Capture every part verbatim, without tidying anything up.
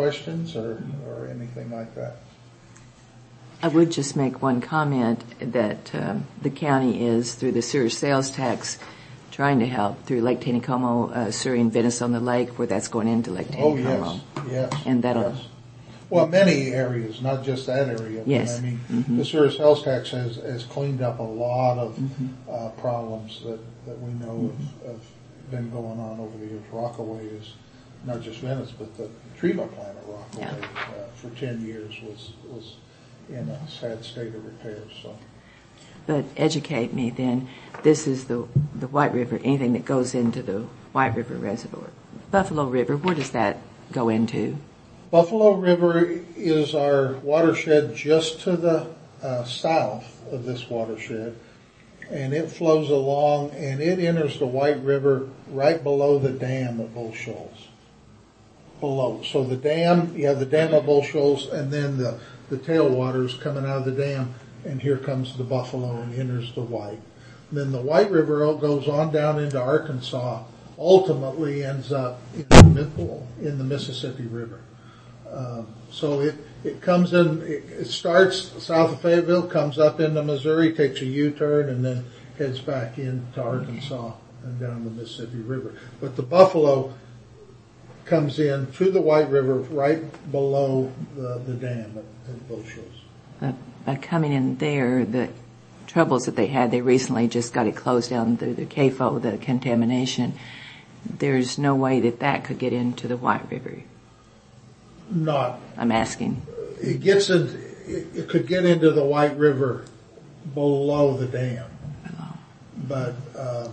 questions or, or anything like that? I would just make one comment that um, the county is, through the sewer sales tax, trying to help through Lake Taneycomo, uh, Surrey and Venice on the Lake, where that's going into Lake Taneycomo. Oh, yes, yes. And that'll... Yes. Well, many areas, not just that area. Yes. But, I mean, mm-hmm. the sewer sales tax has, has cleaned up a lot of mm-hmm. uh, problems that, that we know mm-hmm. have, have been going on over the years. Rockaway is not just Venice, but the treatment plant at Rockaway yeah. uh, for ten years was was in a sad state of repair. So, but educate me then. This is the the White River. Anything that goes into the White River Reservoir, Buffalo River. Where does that go into? Buffalo River is our watershed just to the uh, south of this watershed, and it flows along and it enters the White River right below the dam at Bull Shoals. Below. So the dam, you have the dam at Bull Shoals, and then the, the tailwaters coming out of the dam, and here comes the Buffalo and enters the White. And then the White River goes on down into Arkansas, ultimately ends up in the, in the Mississippi River. Um, so it, it comes in, it, it starts south of Fayetteville, comes up into Missouri, takes a U-turn, and then heads back into Arkansas and down the Mississippi River. But the Buffalo comes in to the White River right below the, the dam at, at Bull Shoals. Uh, by coming in there, the troubles that they had, they recently just got it closed down through the C A F O, the contamination. There's no way that that could get into the White River. Not. I'm asking. It gets in, it, it could get into the White River below the dam. Below. But, uh,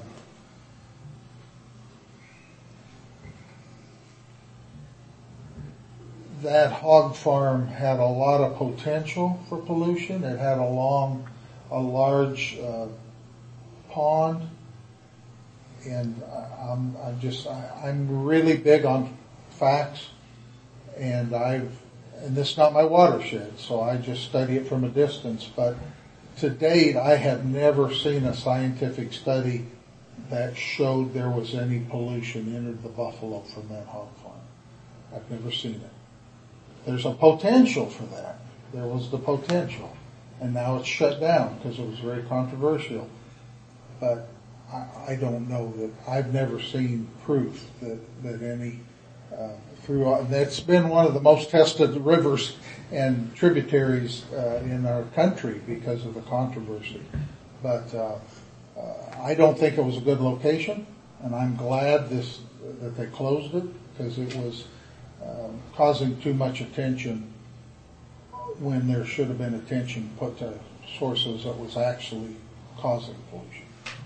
that hog farm had a lot of potential for pollution. It had a long, a large, uh, pond. And I'm, I'm just, I, I'm really big on facts. And I've, and this is not my watershed, so I just study it from a distance, but to date I have never seen a scientific study that showed there was any pollution entered the Buffalo from that hog farm. I've never seen it. There's a potential for that. There was the potential. And now it's shut down because it was very controversial. But I, I don't know that, I've never seen proof that, that any Uh, through, uh, that's been one of the most tested rivers and tributaries uh, in our country because of the controversy. But uh, uh, I don't think it was a good location, and I'm glad this that they closed it because it was um, causing too much attention when there should have been attention put to sources that was actually causing pollution.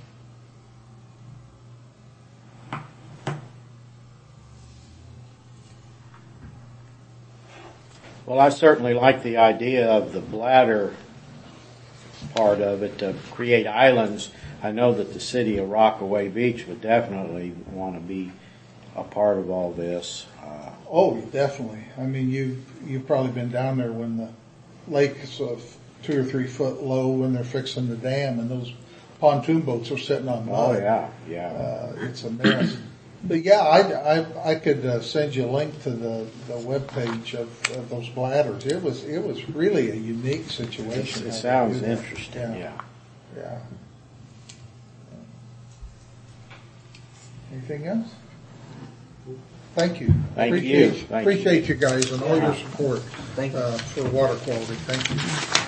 Well, I certainly like the idea of the bladder part of it to create islands. I know that the city of Rockaway Beach would definitely want to be a part of all this. Uh, oh, definitely. I mean, you've, you've probably been down there when the lake is uh, two or three foot low when they're fixing the dam and those pontoon boats are sitting on mud. Oh, yeah, yeah. Uh, it's a mess. But yeah, I, I, I could uh, send you a link to the, the webpage of, of those bladders. It was, it was really a unique situation. It, it sounds interesting, yeah. yeah. Yeah. Anything else? Thank you. Thank appreciate, you. Thank appreciate you. you guys and all yeah. your support Thank you. Uh, for water quality. Thank you.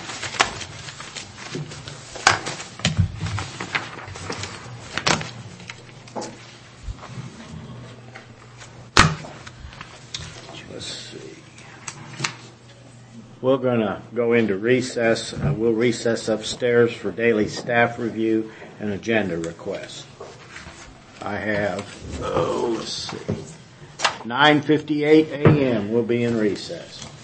We're going to go into recess. Uh, we'll recess upstairs for daily staff review and agenda requests. I have, oh, let's see, nine fifty-eight a.m. We'll be in recess.